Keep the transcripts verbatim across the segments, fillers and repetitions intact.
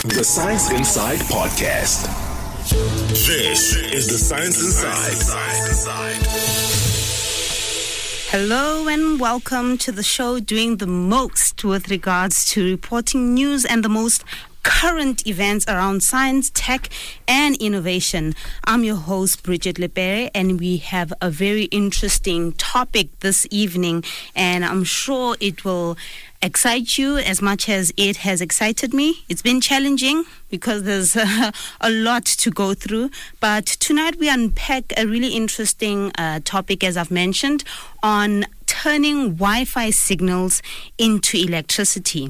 The Science Inside Podcast. This is the Science Inside. Hello and welcome to the show doing the most with regards to reporting news and the most current events around science, tech, and innovation. I'm your host, Bridget Lepere, and we have a very interesting topic this evening, and I'm sure it will excite you as much as it has excited me. It's been challenging because there's uh, a lot to go through, but tonight we unpack a really interesting uh, topic, as I've mentioned, on turning Wi-Fi signals into electricity.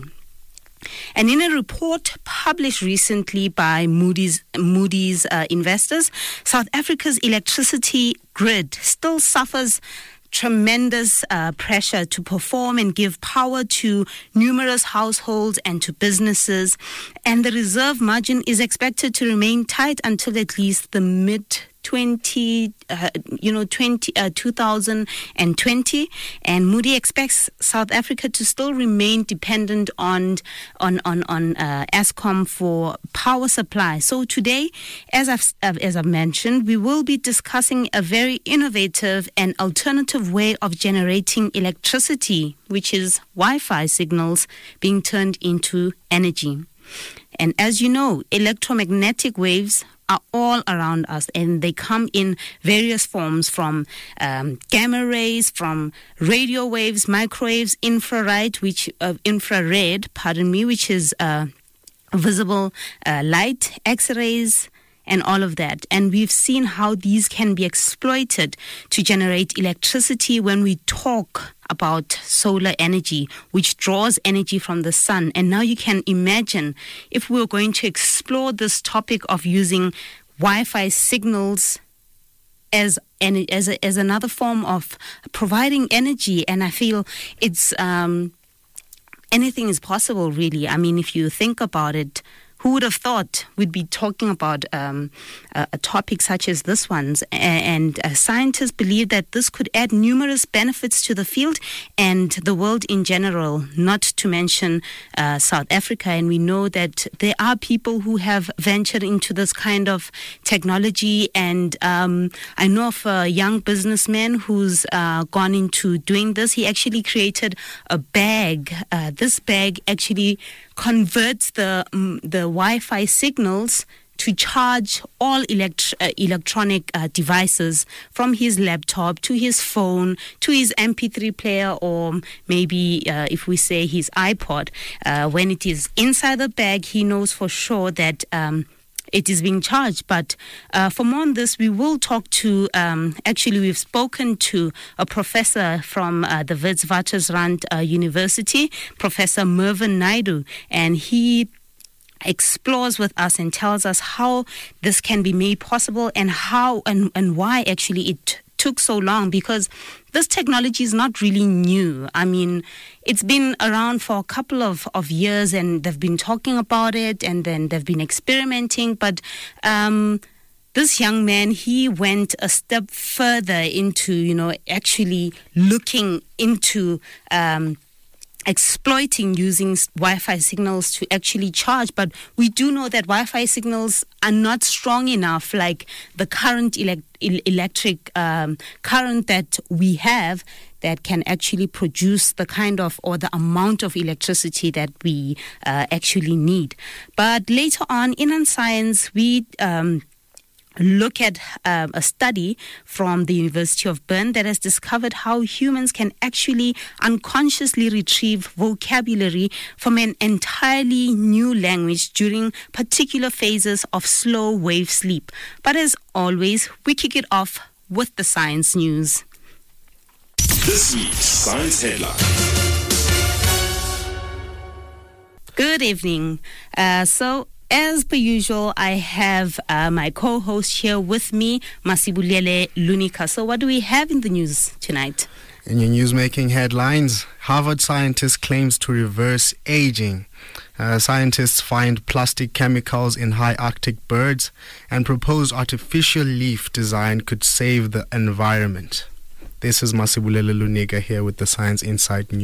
And in a report published recently by Moody's, Moody's uh, investors, South Africa's electricity grid still suffers tremendous uh, pressure to perform and give power to numerous households and to businesses. And the reserve margin is expected to remain tight until at least the mid twenty, uh, you know, twenty, uh, two thousand twenty, and Moody expects South Africa to still remain dependent on on on on uh, Eskom for power supply. So today, as I've as I've mentioned, we will be discussing a very innovative and alternative way of generating electricity, which is Wi-Fi signals being turned into energy. And as you know, electromagnetic waves are all around us, and they come in various forms, from um, gamma rays, from radio waves, microwaves, infrared, which uh, infrared, pardon me, which is uh, visible uh, light, X-rays, and all of that. And we've seen how these can be exploited to generate electricity when we talk about solar energy, which draws energy from the sun. And now you can imagine if we were going to explore this topic of using Wi-Fi signals as an, as a, as another form of providing energy. And I feel it's um, anything is possible, really. I mean, if you think about it, who would have thought we'd be talking about um, a, a topic such as this one? And uh, scientists believe that this could add numerous benefits to the field and the world in general, not to mention uh, South Africa. And we know that there are people who have ventured into this kind of technology. And um, I know of a young businessman who's uh, gone into doing this. He actually created a bag. Uh, this bag actually converts the um, the Wi-Fi signals to charge all elect- uh, electronic uh, devices, from his laptop to his phone to his M P three player, or maybe uh, if we say his iPod. Uh, when it is inside the bag, he knows for sure that um, it is being charged. But uh, for more on this, we will talk to, um, actually we've spoken to a professor from uh, the Witwatersrand uh, University, Professor Mervyn Naidu, and he explores with us and tells us how this can be made possible and how and, and why actually it took so long, because this technology is not really new. I mean, it's been around for a couple of, of years, and they've been talking about it, and then they've been experimenting. But um, this young man, he went a step further into, you know, actually looking into um exploiting using Wi-Fi signals to actually charge. But we do know that Wi-Fi signals are not strong enough, like the current elect- electric um, current that we have, that can actually produce the kind of or the amount of electricity that we uh, actually need. But later on in On Science, we um, look at uh, a study from the University of Bern that has discovered how humans can actually unconsciously retrieve vocabulary from an entirely new language during particular phases of slow wave sleep. But as always, we kick it off with the science news. This week's Science Headline. Good evening. Uh, so, As per usual, I have uh, my co-host here with me, Masibulele Lunika. So what do we have in the news tonight? In your newsmaking headlines, Harvard scientist claims to reverse aging. Uh, scientists find plastic chemicals in high Arctic birds and propose artificial leaf design could save the environment. This is Masibulele Lunika here with the Science Inside News.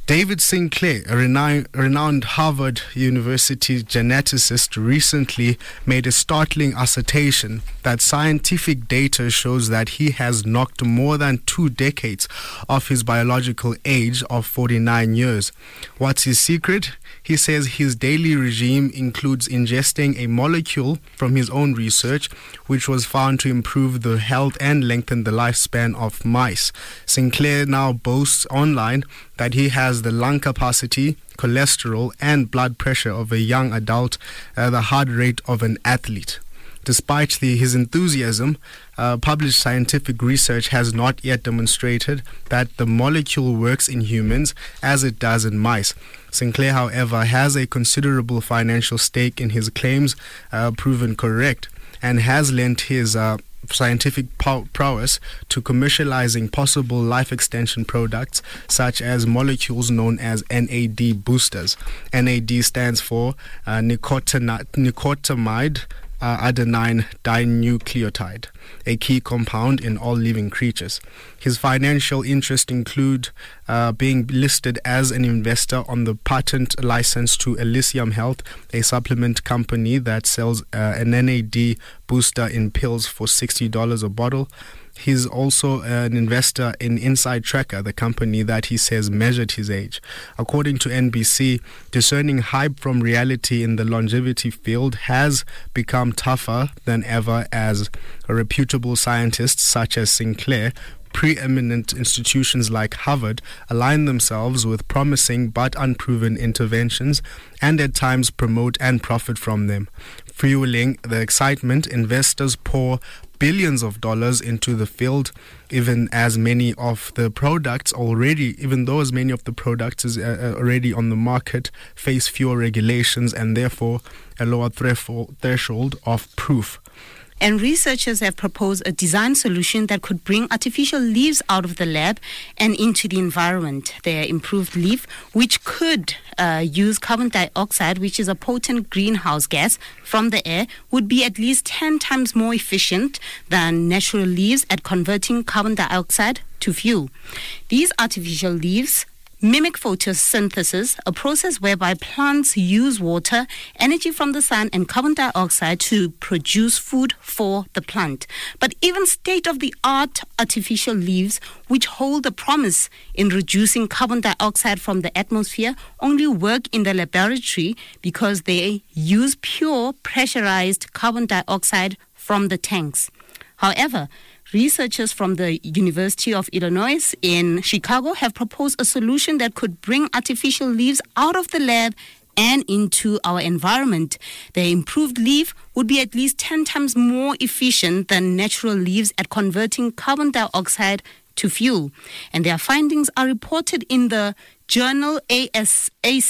David Sinclair, a renowned, renowned Harvard University geneticist, recently made a startling assertion that scientific data shows that he has knocked more than two decades off his biological age of forty-nine years. What's his secret? He says his daily regime includes ingesting a molecule from his own research, which was found to improve the health and lengthen the lifespan of mice. Sinclair now boasts online that he has the lung capacity, cholesterol, and blood pressure of a young adult, uh, the heart rate of an athlete. Despite the, his enthusiasm, uh, published scientific research has not yet demonstrated that the molecule works in humans as it does in mice. Sinclair, however, has a considerable financial stake in his claims uh, proven correct, and has lent his uh, scientific pow- prowess to commercializing possible life extension products such as molecules known as N A D boosters. N A D stands for uh, nicotina- nicotinamide Uh, adenine dinucleotide, a key compound in all living creatures. His financial interests include uh, being listed as an investor on the patent license to Elysium Health, a supplement company that sells uh, an N A D booster in pills for sixty dollars a bottle. He's also an investor in Inside Tracker, the company that he says measured his age. According to N B C, discerning hype from reality in the longevity field has become tougher than ever as reputable scientists such as Sinclair, preeminent institutions like Harvard, align themselves with promising but unproven interventions and at times promote and profit from them. Fueling the excitement, investors pour billions of dollars into the field, even as many of the products already, even though as many of the products is uh, already on the market, face fewer regulations and therefore a lower threshold threshold of proof. And researchers have proposed a design solution that could bring artificial leaves out of the lab and into the environment. Their improved leaf, which could uh, use carbon dioxide, which is a potent greenhouse gas, from the air, would be at least ten times more efficient than natural leaves at converting carbon dioxide to fuel. These artificial leaves mimic photosynthesis, a process whereby plants use water, energy from the sun, and carbon dioxide to produce food for the plant. But even state-of-the-art artificial leaves, which hold a promise in reducing carbon dioxide from the atmosphere, only work in the laboratory because they use pure pressurized carbon dioxide from the tanks. However, researchers from the University of Illinois in Chicago have proposed a solution that could bring artificial leaves out of the lab and into our environment. The improved leaf would be at least ten times more efficient than natural leaves at converting carbon dioxide to fuel. And their findings are reported in the journal A S A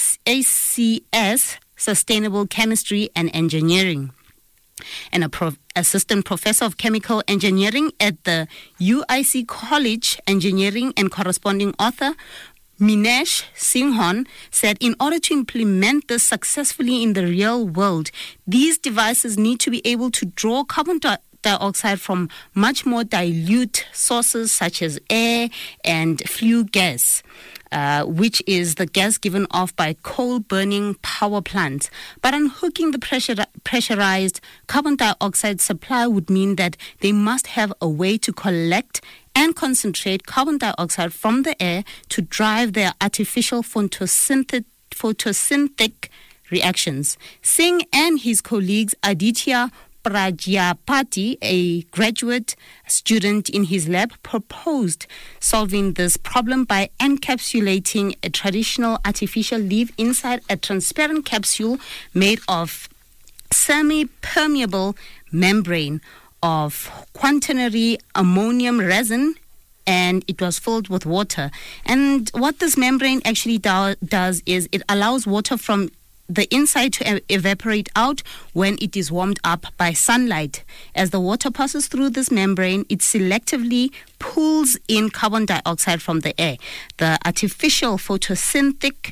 C S, Sustainable Chemistry and Engineering. And a prof- assistant professor of chemical engineering at the U I C College Engineering and corresponding author, Minesh Singhon, said in order to implement this successfully in the real world, these devices need to be able to draw carbon di- dioxide from much more dilute sources such as air and flue gas. Uh, which is the gas given off by coal-burning power plants. But unhooking the pressure, pressurized carbon dioxide supply would mean that they must have a way to collect and concentrate carbon dioxide from the air to drive their artificial photosynthetic, photosynthetic reactions. Singh and his colleagues Aditya Prajapati, a graduate student in his lab, proposed solving this problem by encapsulating a traditional artificial leaf inside a transparent capsule made of semi-permeable membrane of quaternary ammonium resin, and it was filled with water. And what this membrane actually do- does is it allows water from the inside to e- evaporate out when it is warmed up by sunlight. As the water passes through this membrane, it selectively pulls in carbon dioxide from the air. The artificial photosynthetic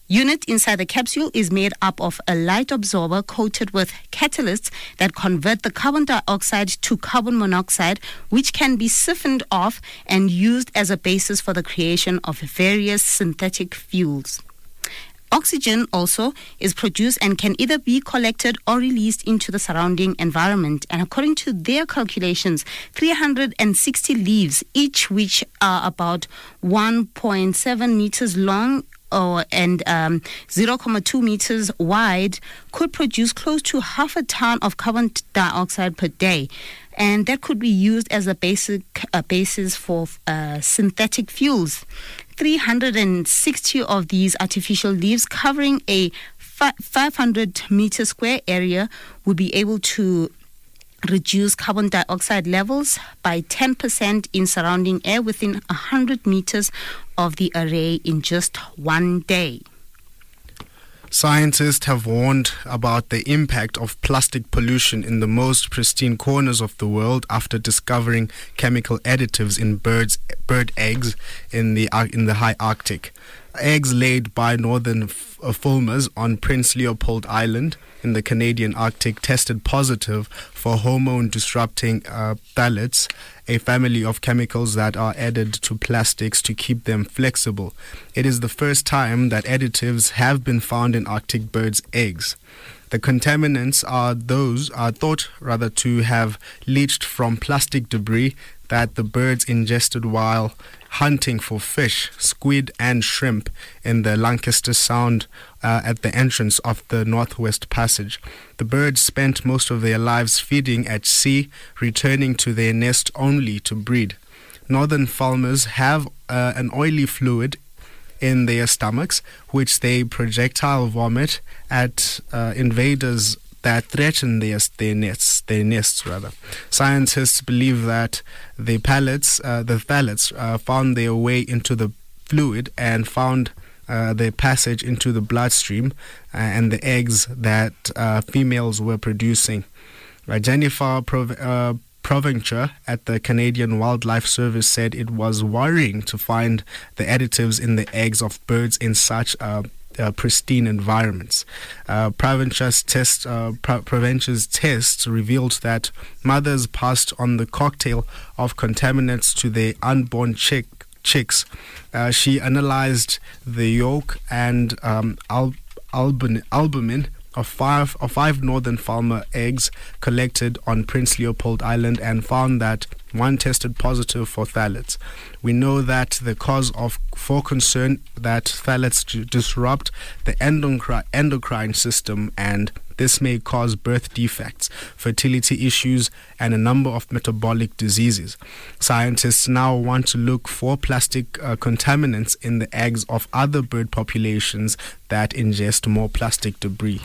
unit inside the capsule is made up of a light absorber coated with catalysts that convert the carbon dioxide to carbon monoxide, which can be siphoned off and used as a basis for the creation of various synthetic fuels. Oxygen also is produced and can either be collected or released into the surrounding environment. And according to their calculations, three hundred sixty leaves, each which are about one point seven meters long or and um, zero point two meters wide, could produce close to half a ton of carbon dioxide per day. And that could be used as a basic uh, basis for uh, synthetic fuels. three hundred sixty of these artificial leaves covering a five hundred meter square area would be able to reduce carbon dioxide levels by ten percent in surrounding air within one hundred meters of the array in just one day. Scientists have warned about the impact of plastic pollution in the most pristine corners of the world after discovering chemical additives in birds, bird eggs in the in the high Arctic. Eggs laid by northern fulmars on Prince Leopold Island in the Canadian Arctic tested positive for hormone-disrupting uh, phthalates, a family of chemicals that are added to plastics to keep them flexible. It is the first time that additives have been found in Arctic birds' eggs. The contaminants are those are thought rather to have leached from plastic debris that the birds ingested while hunting for fish, squid and shrimp in the Lancaster Sound uh, at the entrance of the Northwest Passage. The birds spent most of their lives feeding at sea, returning to their nest only to breed. Northern fulmars have uh, an oily fluid in their stomachs, which they projectile vomit at uh, invaders that threaten their, their nests. Their nests, rather. Scientists believe that the pellets, uh, the phthalates, uh, found their way into the fluid and found uh, their passage into the bloodstream uh, and the eggs that uh, females were producing. Uh, Jennifer Prov- uh, Provencher at the Canadian Wildlife Service said it was worrying to find the additives in the eggs of birds in such uh, uh, pristine environments. Uh, Provencher's test, uh, Pro- Provencher's tests revealed that mothers passed on the cocktail of contaminants to their unborn chick, chicks. Uh, she analyzed the yolk and um, al- albumin, albumin of five of five northern fulmar eggs collected on Prince Leopold Island and found that one tested positive for phthalates. We know that the cause of for concern that phthalates d- disrupt the endocri- endocrine system, and this may cause birth defects, fertility issues, and a number of metabolic diseases. Scientists now want to look for plastic uh, contaminants in the eggs of other bird populations that ingest more plastic debris.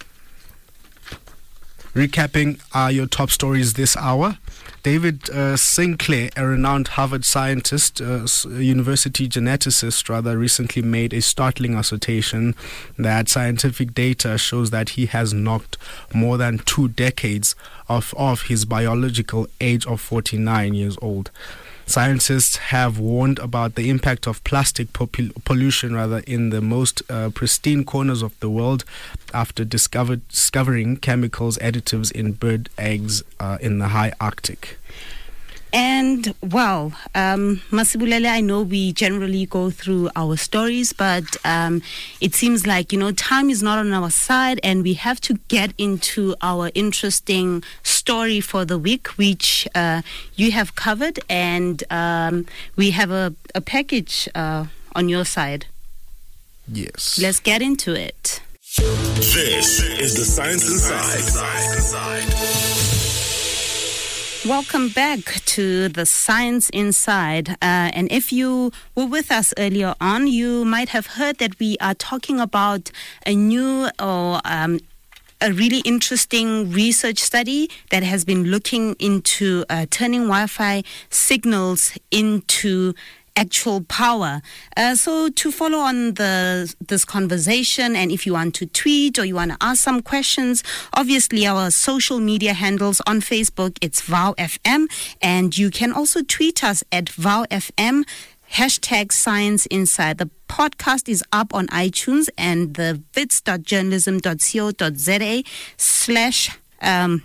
Recapping uh, your top stories this hour, David uh, Sinclair, a renowned Harvard scientist, uh, university geneticist rather, recently made a startling assertion that scientific data shows that he has knocked more than two decades off of his biological age of forty-nine years old. Scientists have warned about the impact of plastic popul- pollution rather in the most uh, pristine corners of the world after discovered, discovering chemicals additives in bird eggs uh, in the high Arctic. And, well, um, Masibulele, I know we generally go through our stories, but um, it seems like, you know, time is not on our side and we have to get into our interesting story for the week, which uh, you have covered, and um, we have a, a package uh, on your side. Yes. Let's get into it. This is the Science Inside. Welcome back to the Science Inside. Uh, and if you were with us earlier on, you might have heard that we are talking about a new or um, a really interesting research study that has been looking into uh, turning Wi-Fi signals into actual power. Uh, so to follow on the this conversation, and if you want to tweet or you want to ask some questions, obviously our social media handles on Facebook, it's V O W F M, and you can also tweet us at V O W F M, hashtag Science Inside. The podcast is up on iTunes and the wits dot journalism dot co dot za slash um,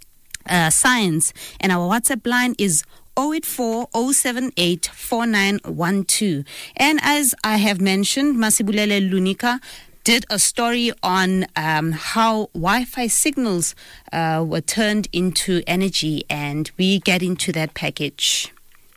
uh, science. And our WhatsApp line is zero eight four zero seven eight four nine one two. And as I have mentioned, Masibulele Lunika did a story on um, how Wi-Fi signals uh, were turned into energy, and we get into that package.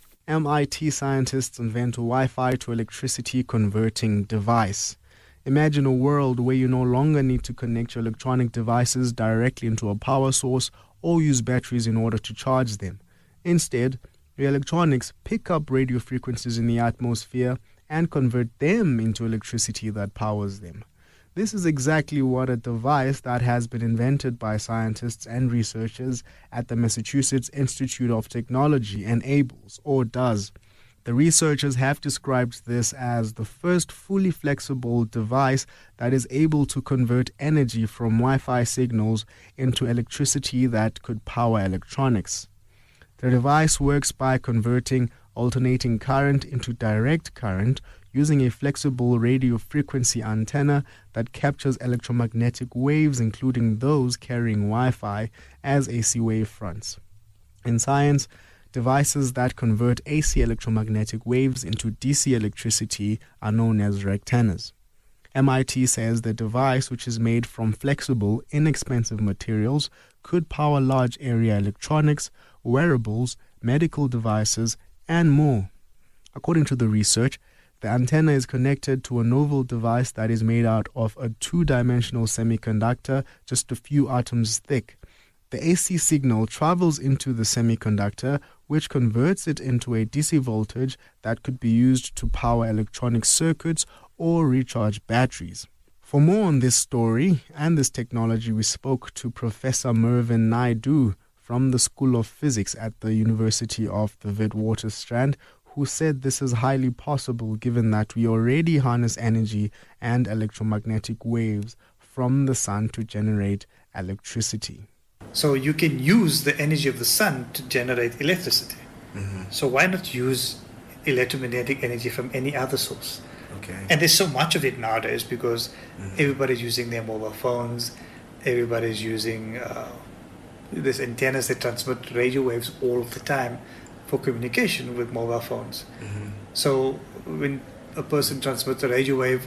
M I T scientists invent a Wi-Fi to electricity converting device. Imagine a world where you no longer need to connect your electronic devices directly into a power source or use batteries in order to charge them. Instead, your electronics pick up radio frequencies in the atmosphere and convert them into electricity that powers them. This is exactly what a device that has been invented by scientists and researchers at the Massachusetts Institute of Technology enables, or does. The researchers have described this as the first fully flexible device that is able to convert energy from Wi-Fi signals into electricity that could power electronics. The device works by converting alternating current into direct current using a flexible radio frequency antenna that captures electromagnetic waves, including those carrying Wi-Fi, as A C wave fronts. In science, devices that convert A C electromagnetic waves into D C electricity are known as rectennas. M I T says the device, which is made from flexible, inexpensive materials, could power large area electronics, wearables, medical devices, and more. According to the research, the antenna is connected to a novel device that is made out of a two-dimensional semiconductor just a few atoms thick. The A C signal travels into the semiconductor, which converts it into a D C voltage that could be used to power electronic circuits or recharge batteries. For more on this story and this technology, we spoke to Professor Mervyn Naidu from the School of Physics at the University of the Witwatersrand, who said this is highly possible given that we already harness energy and electromagnetic waves from the sun to generate electricity. So you can use the energy of the sun to generate electricity. Mm-hmm. So why not use electromagnetic energy from any other source? Okay. And there's so much of it nowadays because mm-hmm. everybody's using their mobile phones, everybody's using uh, these antennas that transmit radio waves all of the time for communication with mobile phones. Mm-hmm. So when a person transmits a radio wave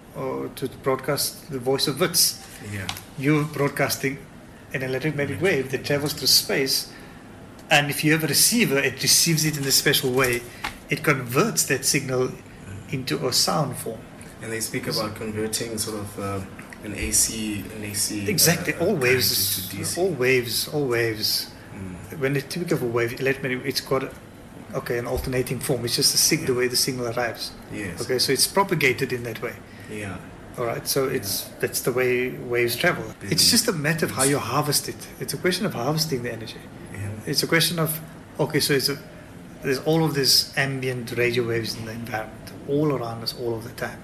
or to broadcast the voice of Wits, yeah. you're broadcasting an electromagnetic wave that travels through space, and if you have a receiver, it receives it in a special way. It converts that signal mm-hmm. into a sound form. And they speak about converting sort of uh, an A C, an A C. Exactly, uh, all waves, D C. all waves, all waves. Mm. When they think of a wave, electromagnetic, it's got a, okay an alternating form. It's just a sig- yeah. the way the signal arrives. Yes. Okay, so it's propagated in that way. Yeah. All right, so it's yeah. that's the way waves travel. Business. It's just a matter of how you harvest it. It's a question of harvesting the energy. Yeah. It's a question of okay, so it's a, there's all of this ambient radio waves in the environment, all around us, all of the time,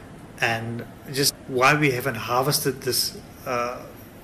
and just why we haven't harvested this uh,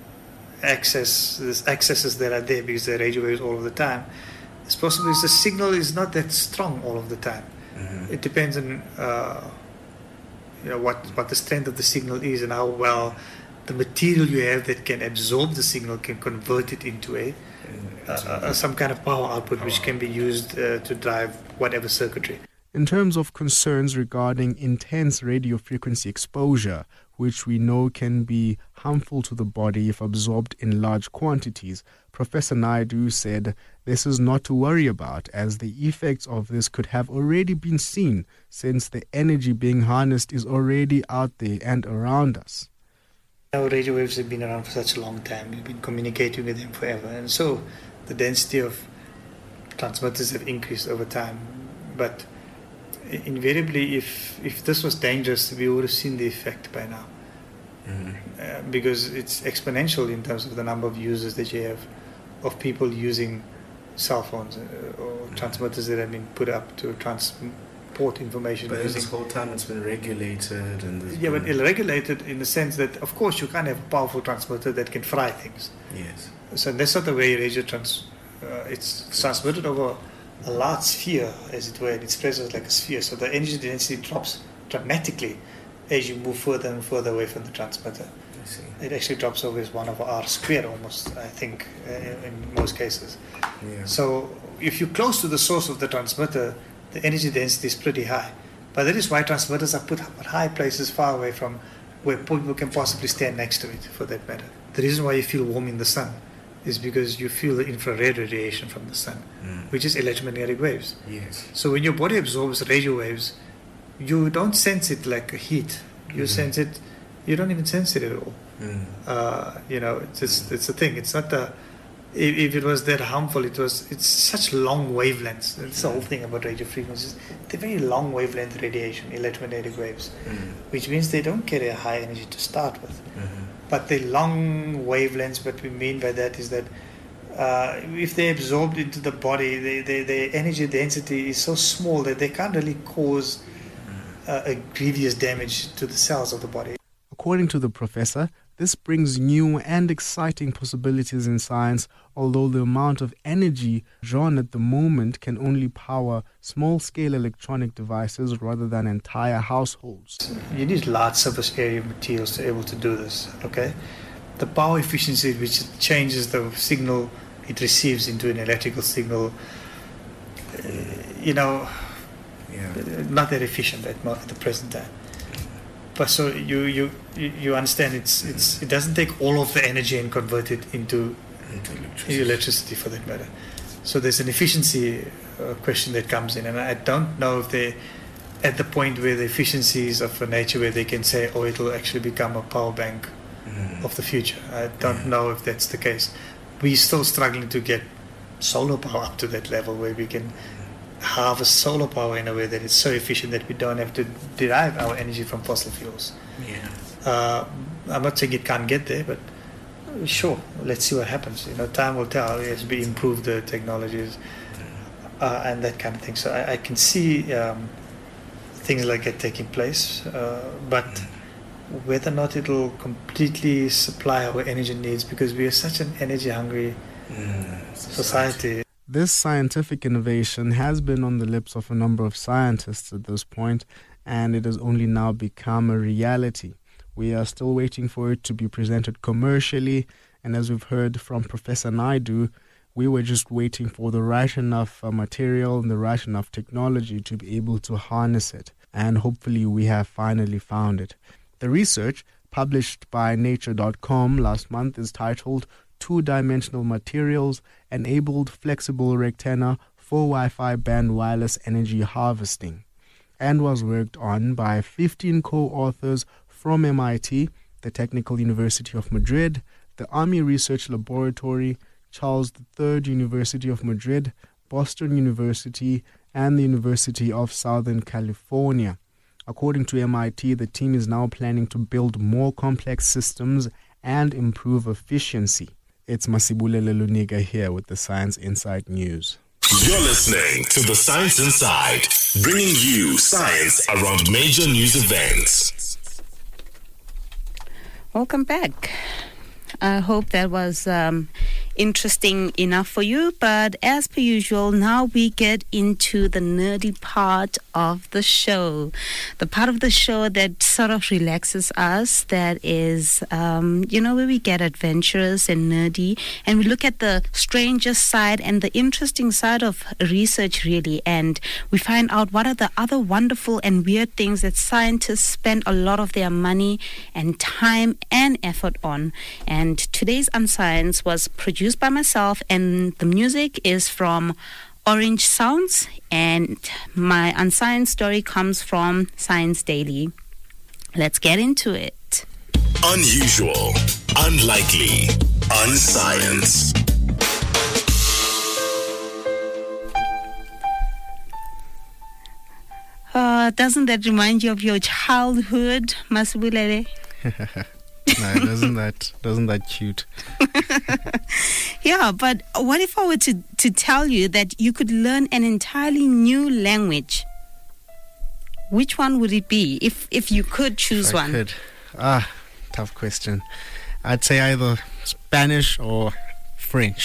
access, this accesses that are there because the radio waves all of the time. It's possible because the signal is not that strong all of the time. Mm-hmm. It depends on. Uh, You know what, what the strength of the signal is and how well the material you have that can absorb the signal can convert it into a uh, uh, some kind of power output power. which can be used uh, to drive whatever circuitry. In terms of concerns regarding intense radio frequency exposure, which we know can be harmful to the body if absorbed in large quantities, Professor Naidu said this is not to worry about, as the effects of this could have already been seen since the energy being harnessed is already out there and around us. Our radio waves have been around for such a long time. We've been communicating with them forever, and so the density of transmitters have increased over time. But invariably, if if this was dangerous, we would have seen the effect by now. Mm-hmm. Uh, because it's exponential in terms of the number of users that you have, of people using cell phones uh, or mm-hmm. transmitters that have been put up to transport information. But this whole time it's been regulated and yeah, been... but regulated in the sense that, of course, you can't have a powerful transmitter that can fry things. Yes. So that's not the way radio trans. Uh, it's transmitted over a large sphere, as it were, and it spreads out like a sphere. So the energy density drops dramatically as you move further and further away from the transmitter. I see. It actually drops over as one over R squared almost, I think, uh, in most cases. Yeah. So if you're close to the source of the transmitter, the energy density is pretty high. But that is why transmitters are put up at high places far away from where people can possibly stand next to it, for that matter. The reason why you feel warm in the sun is because you feel the infrared radiation from the sun, Mm. which is electromagnetic waves. Yes. So when your body absorbs radio waves, you don't sense it like a heat. You Mhm. sense it, you don't even sense it at all. Mm. Uh, you know, it's just, it's a thing. It's not a, if, if it was that harmful, it was, it's such long wavelengths. That's the whole thing about radio frequencies. They're very long wavelength radiation, electromagnetic waves, Mm. which means they don't carry a high energy to start with. Mhm. But the long wavelengths, what we mean by that is that uh, if they're absorbed into the body, they, they, their energy density is so small that they can't really cause uh, a grievous damage to the cells of the body. According to the professor, this brings new and exciting possibilities in science, although the amount of energy drawn at the moment can only power small-scale electronic devices rather than entire households. You need large surface area materials to be able to do this, okay? The power efficiency which it changes the signal it receives into an electrical signal, uh, you know, Yeah. not that efficient at, mo- at the present time. But so you, you you you understand it's it's it doesn't take all of the energy and convert it into Into electricity. electricity for that matter. So there's an efficiency uh, question that comes in, and I don't know if they're at the point where the efficiency is of a nature where they can say, oh, it'll actually become a power bank Mm. of the future. I don't Yeah. know if that's the case. We're still struggling to get solar power up to that level where we can harvest solar power in a way that is so efficient that we don't have to derive our energy from fossil fuels. Yeah. Uh, I'm not saying it can't get there, but uh, sure, let's see what happens. You know, time will tell as we improve the technologies uh, and that kind of thing. So I, I can see um, things like that taking place, uh, but whether or not it'll completely supply our energy needs, because we are such an energy-hungry Mm. society. This scientific innovation has been on the lips of a number of scientists at this point, and it has only now become a reality. We are still waiting for it to be presented commercially, and as we've heard from Professor Naidu, we were just waiting for the right enough uh, material and the right enough technology to be able to harness it, and hopefully we have finally found it. The research, published by Nature dot com last month, is titled Two-Dimensional Materials Enabled Flexible Rectenna for Wi-Fi Band Wireless Energy Harvesting, and was worked on by fifteen co-authors from M I T, the Technical University of Madrid, the Army Research Laboratory, Charles the Third University of Madrid, Boston University, and the University of Southern California. According to M I T, the team is now planning to build more complex systems and improve efficiency. It's Masibulele Luniga here with the Science Insight News. You're listening to The Science Inside, bringing you science around major news events. Welcome back. I hope that was um, interesting enough for you. But as per usual, now we get into the nerdy part of the show. The part of the show that sort of relaxes us, that is, um, you know, where we get adventurous and nerdy. And we look at the stranger side and the interesting side of research, really. And we find out what are the other wonderful and weird things that scientists spend a lot of their money and time and effort on. And today's Unscience was produced by myself, and the music is from Orange Sounds, and my Unscience story comes from Science Daily. Let's get into it. Unusual, unlikely, unscience. Uh, doesn't that remind you of your childhood, Masibulele? No, doesn't that doesn't that cute? Yeah, but what if I were to, to tell you that you could learn an entirely new language? Which one would it be if if you could choose If I one? could. Ah, tough question. I'd say either Spanish or French.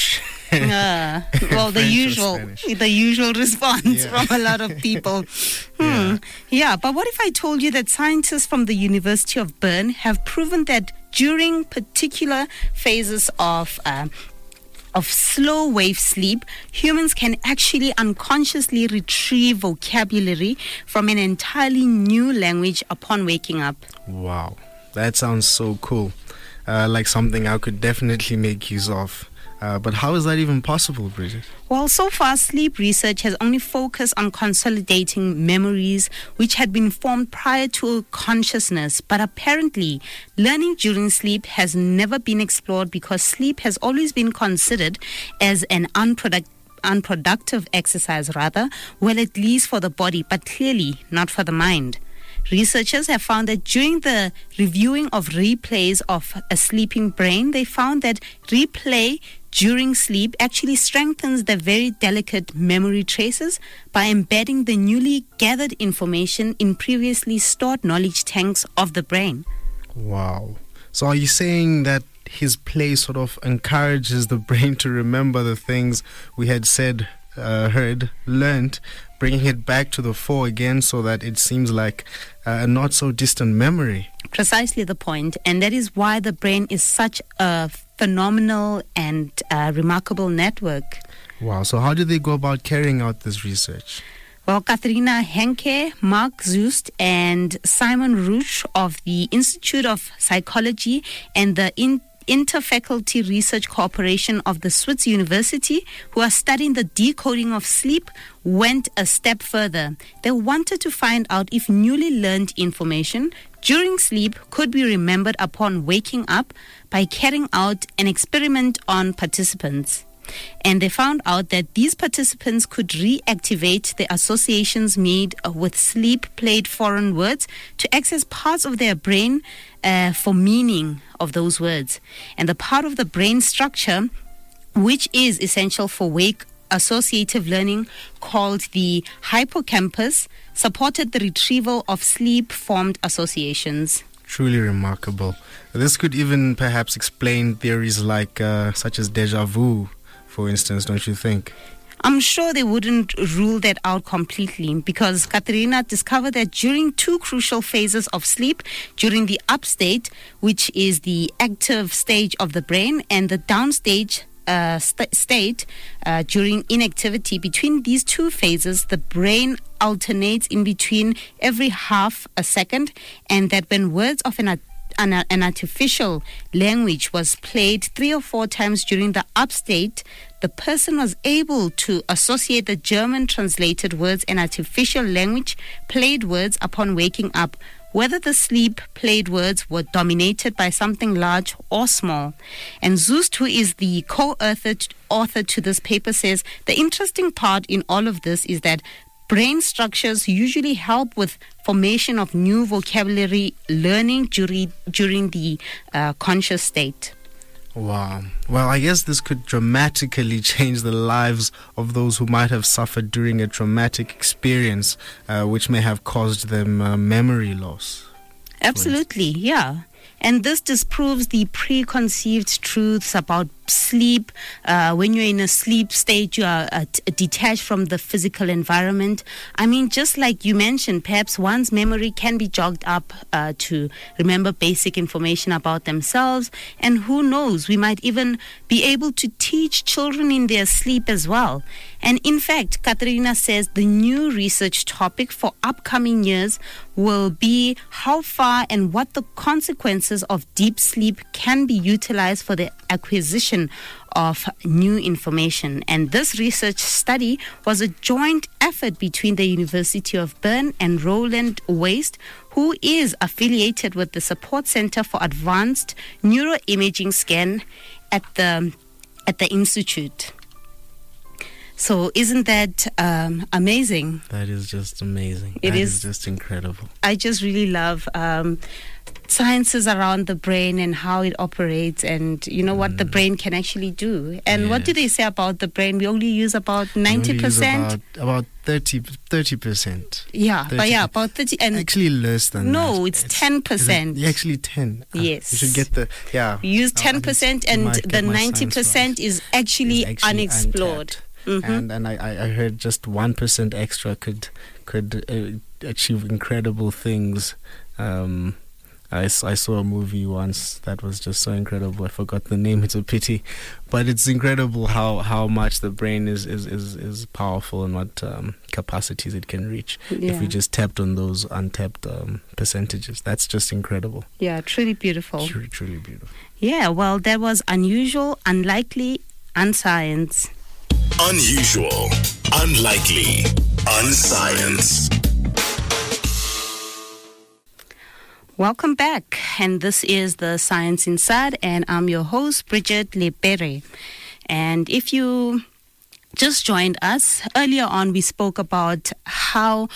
Uh, well, the French or usual, Spanish. the usual response Yeah. from a lot of people. Hmm. Yeah. Yeah, but what if I told you that scientists from the University of Bern have proven that during particular phases of uh, of slow wave sleep, humans can actually unconsciously retrieve vocabulary from an entirely new language upon waking up? Wow, that sounds so cool. Uh, like something I could definitely make use of. Uh, but how is that even possible, Bridget? Well, so far, sleep research has only focused on consolidating memories which had been formed prior to consciousness. But apparently, learning during sleep has never been explored because sleep has always been considered as an unproductive unproductive exercise, rather, well, at least for the body, but clearly not for the mind. Researchers have found that during the reviewing of replays of a sleeping brain, they found that replay during sleep actually strengthens the very delicate memory traces by embedding the newly gathered information in previously stored knowledge tanks of the brain. Wow. So are you saying that his play sort of encourages the brain to remember the things we had said, uh, heard, learned, bringing it back to the fore again so that it seems like uh, a not so distant memory? Precisely the point, and that is why the brain is such a phenomenal and uh, remarkable network. Wow. So how do they go about carrying out this research? Well, Katharina Henke, Mark Zust, and Simon Ruch of the Institute of Psychology and the in- Interfaculty Research Corporation of the Swiss University, who are studying the decoding of sleep, went a step further. They wanted to find out if newly learned information during sleep could be remembered upon waking up by carrying out an experiment on participants. And they found out that these participants could reactivate the associations made with sleep-played foreign words to access parts of their brain uh, for meaning of those words. And the part of the brain structure which is essential for wake associative learning, called the hippocampus, supported the retrieval of sleep-formed associations. Truly remarkable. This could even perhaps explain theories like uh, such as déjà vu, for instance, don't you think? I'm sure they wouldn't rule that out completely, because Katharina discovered that during two crucial phases of sleep, during the up state, which is the active stage of the brain, and the down stage uh, st- state uh, during inactivity, between these two phases, the brain alternates in between every half a second, and that when words of an An, an artificial language was played three or four times during the up state, the person was able to associate the German translated words and artificial language played words upon waking up, whether the sleep played words were dominated by something large or small. And Zust, who is the co-author author to this paper, says the interesting part in all of this is that brain structures usually help with formation of new vocabulary learning during, during the uh, conscious state. Wow. Well, I guess this could dramatically change the lives of those who might have suffered during a traumatic experience, uh, which may have caused them uh, memory loss. Absolutely, yeah. And this disproves the preconceived truths about sleep. Uh, when you're in a sleep state, you are uh, t- detached from the physical environment. I mean, just like you mentioned, perhaps one's memory can be jogged up uh, to remember basic information about themselves. And who knows, we might even be able to teach children in their sleep as well. And in fact, Katharina says the new research topic for upcoming years will be how far and what the consequences of deep sleep can be utilized for the acquisition of new information. And this research study was a joint effort between the University of Bern and Roland Waste, who is affiliated with the Support Center for Advanced Neuroimaging Scan at the at the Institute. So isn't that um, amazing? That is just amazing. It that is. is just incredible. I just really love um, sciences around the brain and how it operates, and you know what mm. the brain can actually do. And yes. what do they say about the brain? We only use about ninety percent. About, about thirty percent. Yeah, thirty but yeah, about thirty. And actually less than no, that. No, it's ten percent. Actually ten. Yes. Uh, you should get the, yeah. We use ten percent uh, and the ninety percent is actually, actually unexplored. Mm-hmm. And and I, I heard just one percent extra could, could uh, achieve incredible things. Um, I, I saw a movie once that was just so incredible. I forgot the name. It's a pity, but it's incredible how, how much the brain is is, is, is powerful and what um, capacities it can reach yeah. if we just tapped on those untapped um, percentages. That's just incredible. Yeah, truly beautiful. Truly, truly beautiful. Yeah, well, that was unusual, unlikely, unscience. Unusual, unlikely, unscience. Welcome back, and this is the Science Inside, and I'm your host, Bridget Lepere. And if you just joined us, earlier on we spoke about how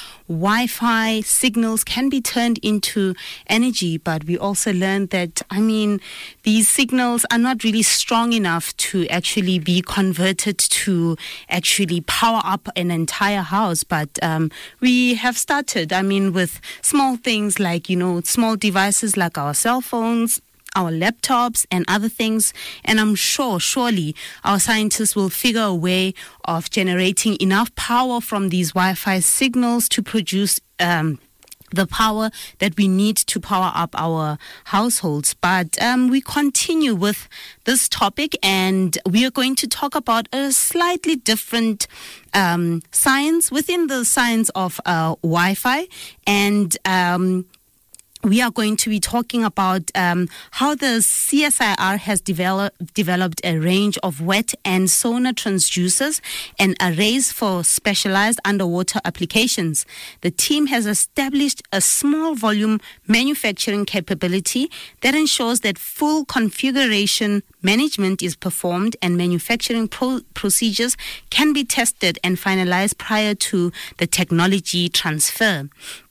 Wi-Fi signals can be turned into energy, but we also learned that, I mean, these signals are not really strong enough to actually be converted to actually power up an entire house. But um, we have started, I mean, with small things like, you know, small devices like our cell phones, our laptops and other things, and I'm sure, surely, our scientists will figure a way of generating enough power from these Wi-Fi signals to produce um, the power that we need to power up our households. But um, we continue with this topic, and we are going to talk about a slightly different um, science within the science of uh, Wi-Fi, and um we are going to be talking about um, how the C S I R has develop, developed a range of wet and sonar transducers and arrays for specialized underwater applications. The team has established a small volume manufacturing capability that ensures that full configuration management is performed and manufacturing pro- procedures can be tested and finalized prior to the technology transfer.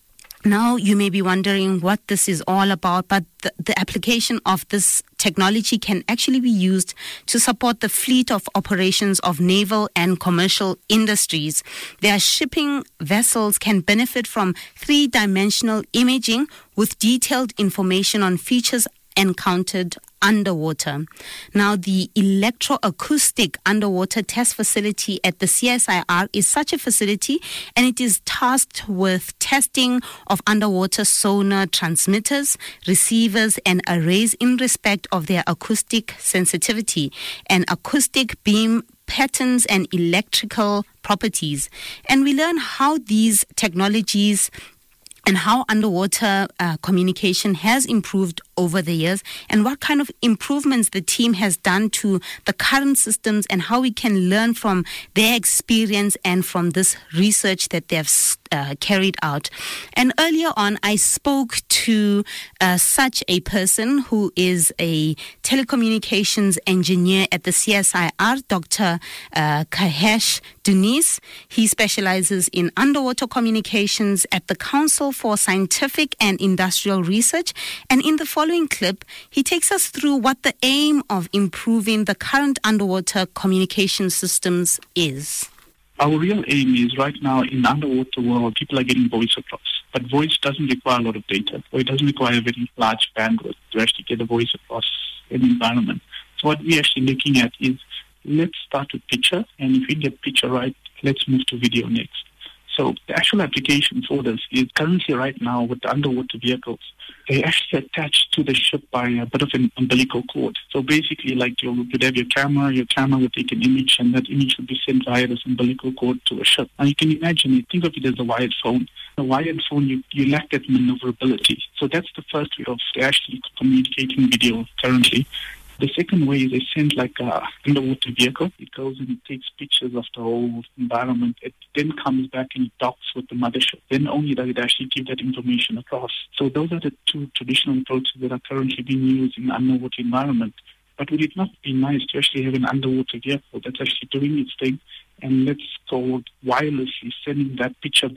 Now, you may be wondering what this is all about, but the, the application of this technology can actually be used to support the fleet of operations of naval and commercial industries. Their shipping vessels can benefit from three-dimensional imaging with detailed information on features encountered underwater. Now, the electroacoustic underwater test facility at the C S I R is such a facility, and it is tasked with testing of underwater sonar transmitters, receivers, and arrays in respect of their acoustic sensitivity and acoustic beam patterns and electrical properties. And we learn how these technologies and how underwater uh, communication has improved over the years, and what kind of improvements the team has done to the current systems, and how we can learn from their experience and from this research that they have uh, carried out. And earlier on, I spoke to uh, such a person who is a telecommunications engineer at the C S I R, Doctor Uh, Kahesh Dunis. He specializes in underwater communications at the Council for Scientific and Industrial Research. And in the following clip, he takes us through what the aim of improving the current underwater communication systems is. Our real aim is right now in the underwater world, people are getting voice across. But voice doesn't require a lot of data, or it doesn't require a very large bandwidth to actually get the voice across an environment. So what we're actually looking at is, let's start with picture, and if we get picture right, let's move to video next. So the actual application for this is currently right now with the underwater vehicles, they actually attach to the ship by a bit of an umbilical cord. So basically, like you would have your camera, your camera would take an image, and that image would be sent via this umbilical cord to a ship. Now you can imagine, you think of it as a wired phone. A wired phone, you, you lack that maneuverability. So that's the first way of actually communicating video currently. The second way is they send like a underwater vehicle. It goes and it takes pictures of the whole environment. It then comes back and it docks with the mothership. Then only does it actually give that information across. So those are the two traditional approaches that are currently being used in the underwater environment. But would it not be nice to actually have an underwater vehicle that's actually doing its thing, and let's go wirelessly sending that picture back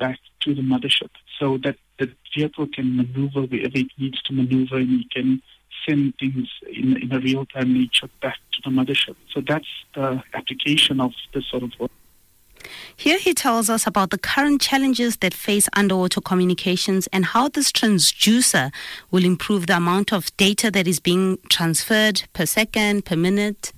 to the mothership, so that the vehicle can maneuver wherever it needs to maneuver, and it can send things in, in a real-time nature back to the mothership. So that's the application of this sort of work. Here he tells us about the current challenges that face underwater communications and how this transducer will improve the amount of data that is being transferred per second, per minute.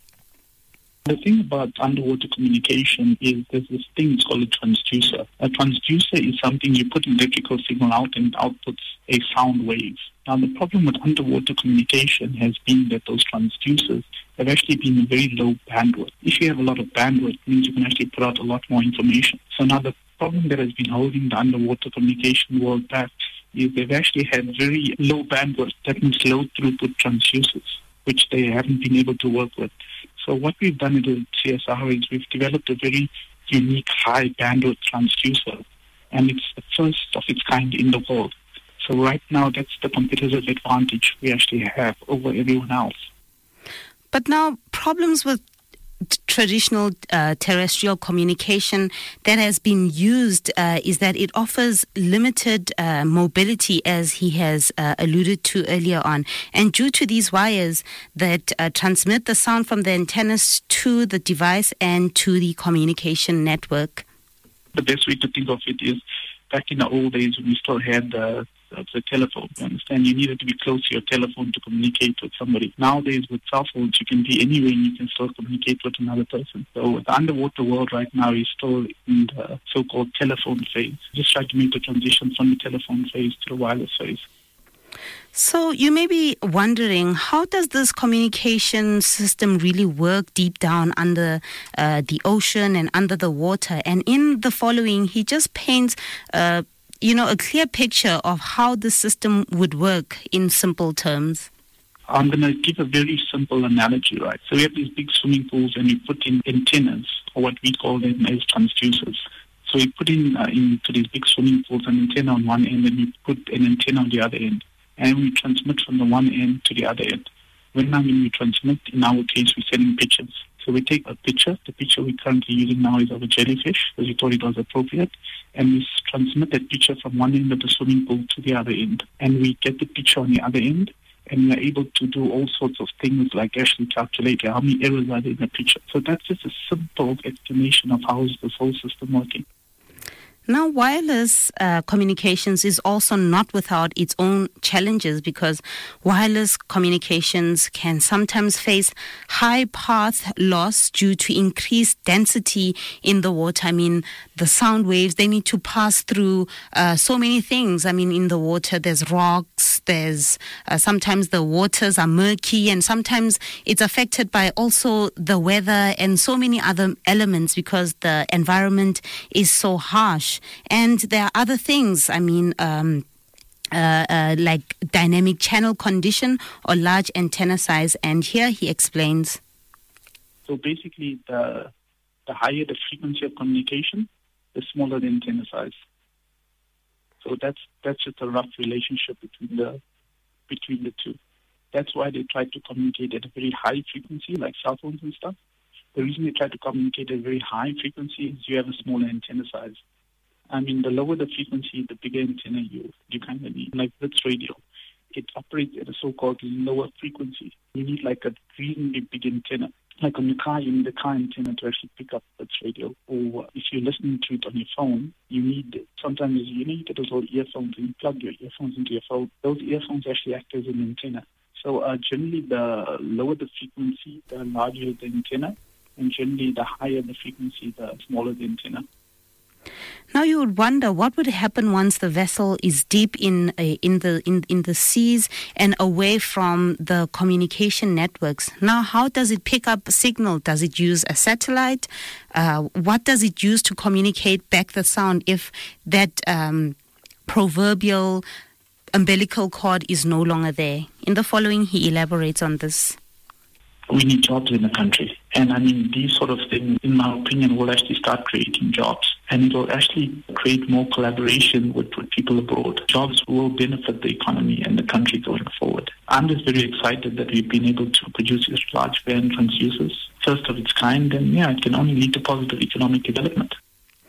The thing about underwater communication is there's this thing, it's called a transducer. A transducer is something you put an electrical signal out and it outputs a sound wave. Now, the problem with underwater communication has been that those transducers have actually been very low bandwidth. If you have a lot of bandwidth, it means you can actually put out a lot more information. So now the problem that has been holding the underwater communication world back is they've actually had very low bandwidth, that means low throughput transducers, which they haven't been able to work with. So what we've done at C S R is we've developed a very unique high bandwidth transducer, and it's the first of its kind in the world. So right now, that's the competitive advantage we actually have over everyone else. But now, problems with t- traditional uh, terrestrial communication that has been used uh, is that it offers limited uh, mobility, as he has uh, alluded to earlier on. And due to these wires that uh, transmit the sound from the antennas to the device and to the communication network. The best way to think of it is back in the old days when we still had the of the telephone. You understand? You needed to be close to your telephone to communicate with somebody. Nowadays, with cell phones, you can be anywhere and you can still communicate with another person. So the underwater world right now is still in the so-called telephone phase. Just try to make the transition from the telephone phase to the wireless phase. So you may be wondering, how does this communication system really work deep down under uh, the ocean and under the water? And in the following, he just paints uh, you know, a clear picture of how the system would work in simple terms. I'm going to give a very simple analogy, right? So we have these big swimming pools and we put in antennas, or what we call them as transducers. So we put in uh, into these big swimming pools an antenna on one end and we put an antenna on the other end. And we transmit from the one end to the other end. When I mean we transmit, in our case, we're sending pictures. So we take a picture. The picture we're currently using now is of a jellyfish, because we thought it was appropriate. And we transmit that picture from one end of the swimming pool to the other end. And we get the picture on the other end, and we're able to do all sorts of things like actually calculate how many errors are there in the picture. So that's just a simple explanation of how is this whole system working. Now, wireless uh, communications is also not without its own challenges, because wireless communications can sometimes face high path loss due to increased density in the water. I mean, the sound waves, they need to pass through uh, so many things. I mean, in the water, there's rocks, there's uh, sometimes the waters are murky, and sometimes it's affected by also the weather and so many other elements because the environment is so harsh. And there are other things, I mean, um, uh, uh, like dynamic channel condition or large antenna size. And here he explains. So basically, the the higher the frequency of communication, the smaller the antenna size. So that's that's just a rough relationship between the between the two. That's why they try to communicate at a very high frequency, like cell phones and stuff. The reason they try to communicate at a very high frequency is you have a smaller antenna size. I mean, the lower the frequency, the bigger antenna you you kind of need. Like Blitz radio, it operates at a so-called lower frequency. You need like a reasonably big antenna. Like on your car, you need a car antenna to actually pick up Blitz radio. Or if you're listening to it on your phone, you need, sometimes you need those little earphones and you plug your earphones into your phone. Those earphones actually act as an antenna. So uh, generally, the lower the frequency, the larger the antenna. And generally, the higher the frequency, the smaller the antenna. Now you would wonder what would happen once the vessel is deep in uh, in the in, in the seas and away from the communication networks. Now, how does it pick up a signal? Does it use a satellite? Uh, what does it use to communicate back the sound if that um, proverbial umbilical cord is no longer there? In the following, he elaborates on this. We need jobs in the country. And I mean, these sort of things, in my opinion, will actually start creating jobs. And it will actually create more collaboration with, with people abroad. Jobs will benefit the economy and the country going forward. I'm just very excited that we've been able to produce these large band transducers, first of its kind, and yeah, it can only lead to positive economic development.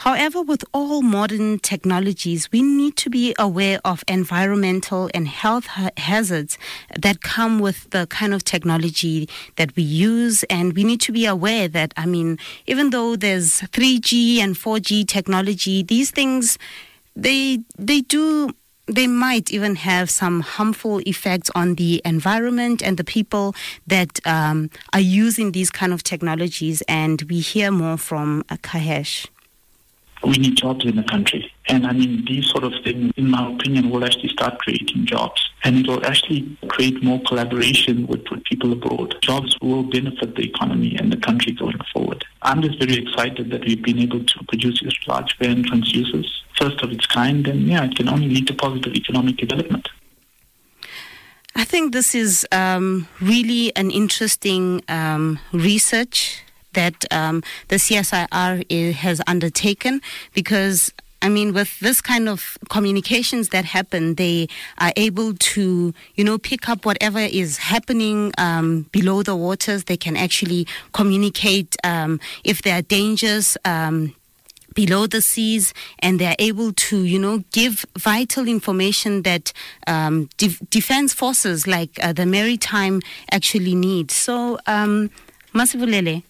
However, with all modern technologies, we need to be aware of environmental and health ha- hazards that come with the kind of technology that we use. And we need to be aware that, I mean, even though there's three G and four G technology, these things, they they do... they might even have some harmful effects on the environment and the people that um, are using these kind of technologies. And we hear more from uh, Kahesh. We need jobs in the country. And I mean, these sort of things, in my opinion, will actually start creating jobs. And it will actually create more collaboration with, with people abroad. Jobs will benefit the economy and the country going forward. I'm just very excited that we've been able to produce these large band transducers, first of its kind, and yeah, it can only lead to positive economic development. I think this is um, really an interesting um, research that um, the C S I R has undertaken, because I mean, with this kind of communications that happen, they are able to, you know, pick up whatever is happening um, below the waters. They can actually communicate um, if there are dangers um, below the seas, and they're able to, you know, give vital information that um, de- defense forces like uh, the maritime actually need. So, um, Masivulele,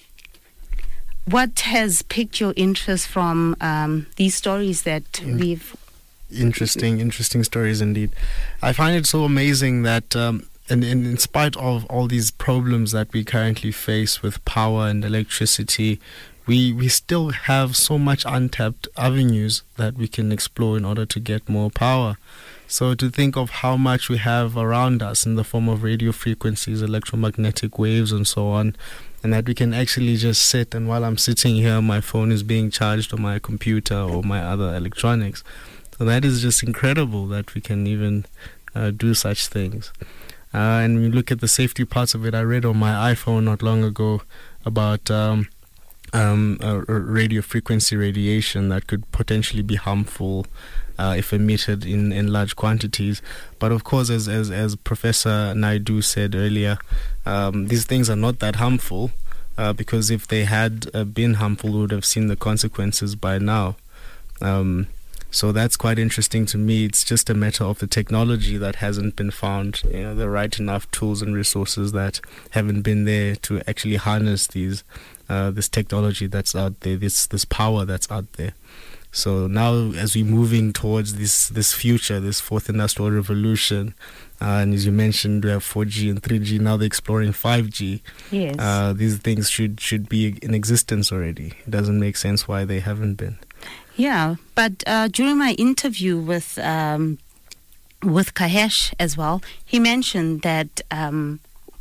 what has piqued your interest from um, these stories that In- we've... Interesting, interesting stories indeed. I find it so amazing that um, in, in, in spite of all these problems that we currently face with power and electricity, we, we still have so much untapped avenues that we can explore in order to get more power. So to think of how much we have around us in the form of radio frequencies, electromagnetic waves and so on, and that we can actually just sit, and while I'm sitting here, my phone is being charged, or my computer, or my other electronics. So that is just incredible that we can even uh, do such things. Uh, and when you look at the safety parts of it, I read on my iPhone not long ago about um, um, uh, radio frequency radiation that could potentially be harmful Uh, if emitted in, in large quantities. But of course, as as, as Professor Naidu said earlier, um, these things are not that harmful, uh, because if they had uh, been harmful, we would have seen the consequences by now. Um, so that's quite interesting to me. It's just a matter of the technology that hasn't been found, you know, the right enough tools and resources that haven't been there to actually harness these uh, this technology that's out there, this this power that's out there. So now, as we're moving towards this, this future, this fourth industrial revolution, uh, and as you mentioned, we have four G and three G, now they're exploring five G. Yes. Uh, these things should, should be in existence already. It doesn't make sense why they haven't been. Yeah, but uh, during my interview with um, with Kahesh as well, he mentioned that um,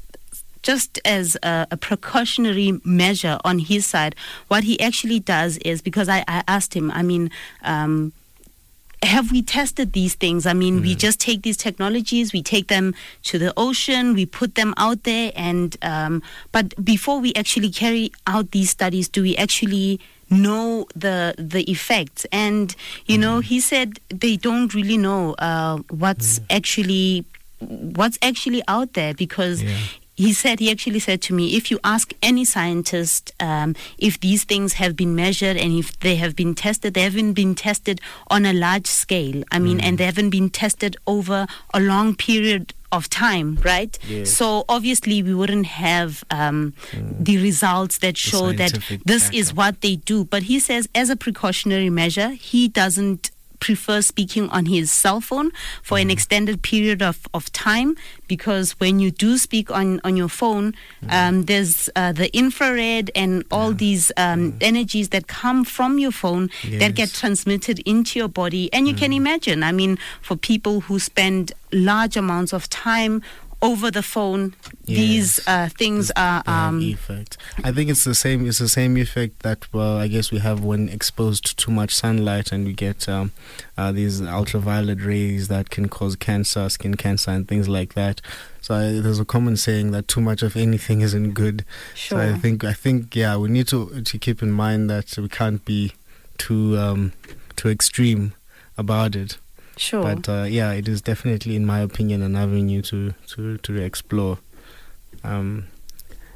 just as a, a precautionary measure on his side, what he actually does is, because I, I asked him, I mean, um, have we tested these things? I mean, mm. we just take these technologies, we take them to the ocean, we put them out there, and um, but before we actually carry out these studies, do we actually know the the effects? And you mm. know, he said they don't really know uh, what's mm. actually what's actually out there, because yeah. He said, he actually said to me, if you ask any scientist um, if these things have been measured and if they have been tested, they haven't been tested on a large scale. I mean, mm. and they haven't been tested over a long period of time, right? Yes. So obviously we wouldn't have um, mm. the results that show that this backup. Is what they do. But he says, as a precautionary measure, he doesn't prefer speaking on his cell phone for mm. an extended period of, of time, because when you do speak on, on your phone, mm. um, there's uh, the infrared and all yeah. these um, mm. energies that come from your phone yes. that get transmitted into your body. And you mm. can imagine, I mean, for people who spend large amounts of time over the phone, yes. these uh, things this, are um, effect. I think it's the same. It's the same effect that well, I guess we have when exposed to too much sunlight, and we get um, uh, these ultraviolet rays that can cause cancer, skin cancer, and things like that. So I, there's a common saying that too much of anything isn't good. Sure. So I think I think yeah, we need to to keep in mind that we can't be too um, too extreme about it. Sure. But uh, yeah, it is definitely, in my opinion, an avenue to, to, to explore. Um,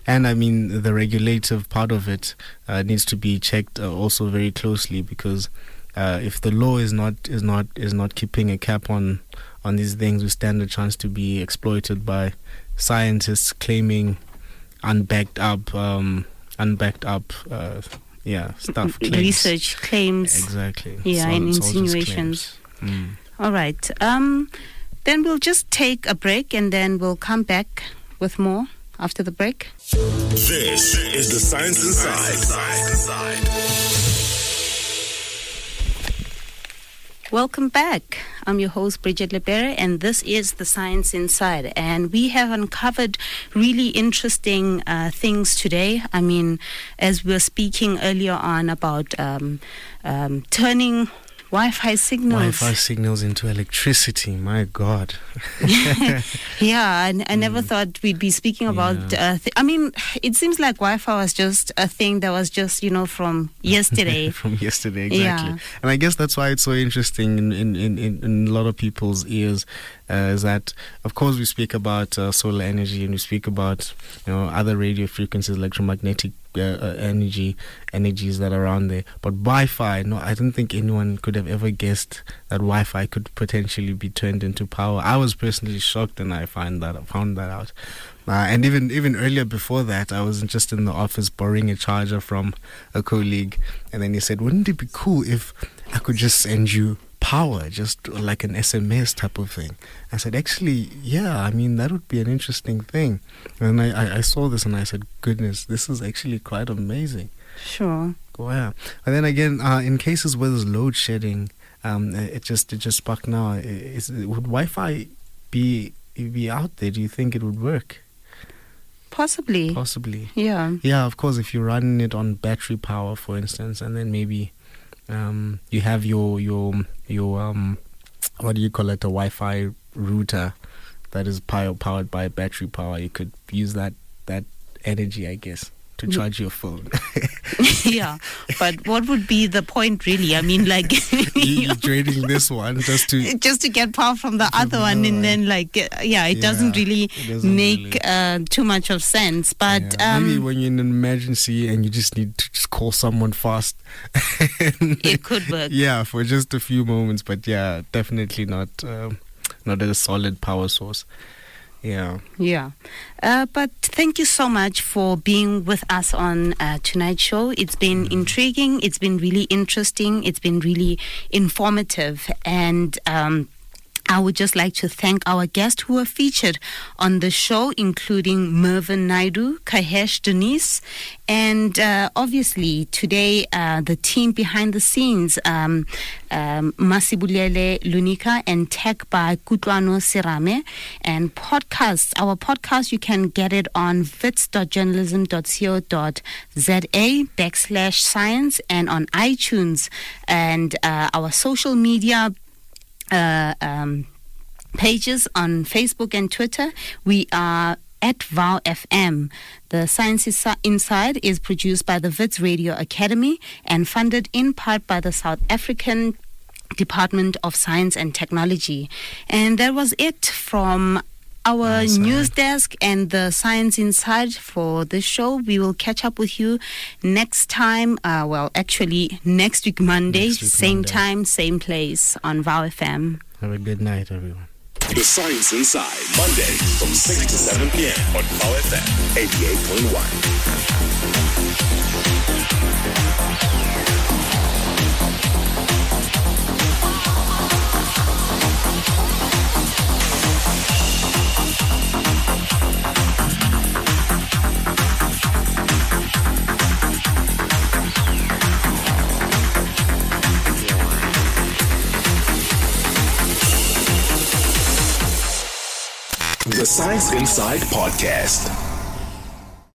And I mean, the regulative part of it uh, needs to be checked uh, also very closely, because uh, if the law is not is not is not keeping a cap on on these things, we stand a chance to be exploited by scientists claiming unbacked up, um, unbacked up, uh, yeah, stuff. Claims. Research claims. Exactly. Yeah, So- and so just insinuations. claims. Mm. All right. Um, then we'll just take a break, and then we'll come back with more after the break. This is the Science Inside. Welcome back. I'm your host, Bridget Lebere, and this is The Science Inside. And we have uncovered really interesting uh, things today. I mean, as we were speaking earlier on about um, um, turning Wi-Fi signals. Wi-Fi signals into electricity. My God. Yeah, I, I never thought we'd be speaking about. Yeah. Uh, th- I mean, it seems like Wi-Fi was just a thing that was just, you know, from yesterday. From yesterday, exactly. Yeah. And I guess that's why it's so interesting in in, in, in in a lot of people's ears, uh, is that, of course, we speak about uh, solar energy, and we speak about, you know, other radio frequencies, electromagnetic uh, uh, energy, energies that are around there. But Wi-Fi, no, I don't think anyone could have ever guessed that Wi-Fi could potentially be turned into power. I was personally shocked when I find that found that out. Uh, and even even earlier before that, I was just in the office borrowing a charger from a colleague, and then he said, "Wouldn't it be cool if I could just send you power, just like an S M S type of thing?" I said, "Actually, yeah, I mean, that would be an interesting thing." And I, I, I saw this and I said, "Goodness, this is actually quite amazing." Sure. Wow. And then again, uh, in cases where there's load shedding, um, it just it just sparked now. Is, would Wi-Fi be be out there? Do you think it would work? Possibly. Possibly. Yeah. Yeah, of course, if you're running it on battery power, for instance, and then maybe um, you have your your your um, what do you call it, a Wi-Fi router that is power, powered by battery power, you could use that that energy, I guess, to charge your phone. Yeah, but what would be the point, really? I mean, like, you, you're draining this one just to just to get power from the other one, the and one. then, like, uh, yeah, it Yeah, doesn't really it doesn't make really. Uh, too much of sense. But Yeah, maybe um, when you're in an emergency and you just need to just call someone fast. it could work. Yeah, for just a few moments, but yeah, definitely not um, not a solid power source. Yeah. Yeah. Uh, but thank you so much for being with us on uh, tonight's show. It's been intriguing. It's been really interesting. It's been really informative. And um, I would just like to thank our guests who were featured on the show, including Mervyn Naidu, Kahesh Denise, and uh, obviously today uh, the team behind the scenes, um, um, Masibulele Lunika, and tech by Kutlwano Sirame. And podcasts, our podcast, you can get it on wits dot journalism dot co dot za backslash science, and on iTunes, and uh, our social media Uh, um, pages on Facebook and Twitter. We are at V O W F M. The Science Inside is produced by the Wits Radio Academy and funded in part by the South African Department of Science and Technology. And that was it from our Nice, news uh, desk and the Science Inside for this show. We will catch up with you next time. Uh, well, actually, next week, Monday, Next week, same Monday. time, same place on V O W F M. Have a good night, everyone. The Science Inside, Monday from six to seven p.m. on V O W F M eighty-eight point one. The Science Inside Podcast.